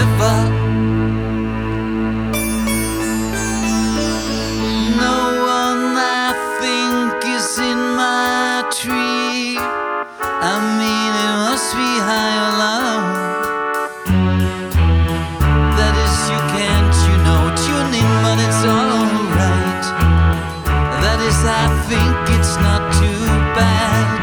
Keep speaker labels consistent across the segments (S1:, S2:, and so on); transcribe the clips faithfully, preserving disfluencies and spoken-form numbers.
S1: forever. No one I think is in my tree. I mean, it must be high or low. That is, you can't, you know, tune in, but it's alright. That is, I think it's not too bad.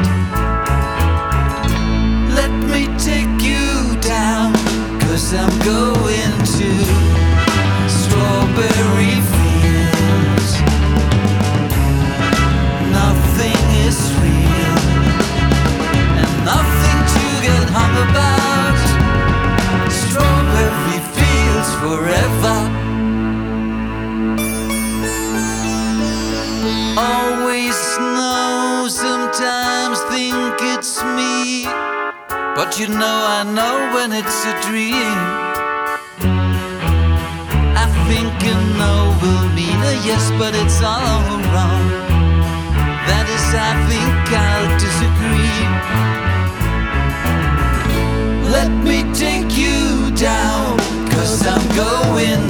S1: Let me take you down, 'cause I'm going to strawberry fields. Nothing is real and nothing to get hung about. Strawberry fields forever. Always know, sometimes think it's me, but you know I know when it's a dream. I think a no will mean a yes, but it's all wrong. That is, I think I'll disagree. Let me take you down, 'cause I'm going